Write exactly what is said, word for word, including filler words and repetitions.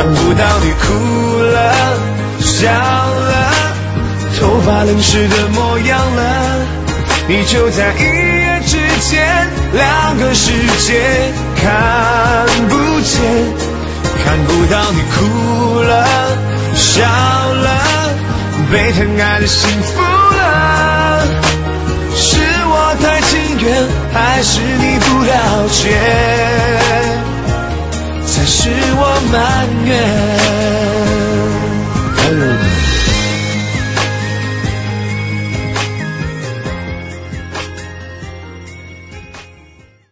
不到你哭了笑了，头发冷湿的模样了，你就在一夜之间，两个世界看不见，看不到你哭了笑了，被疼爱的幸福了，是我太情愿，还是你不了解，才是我埋怨。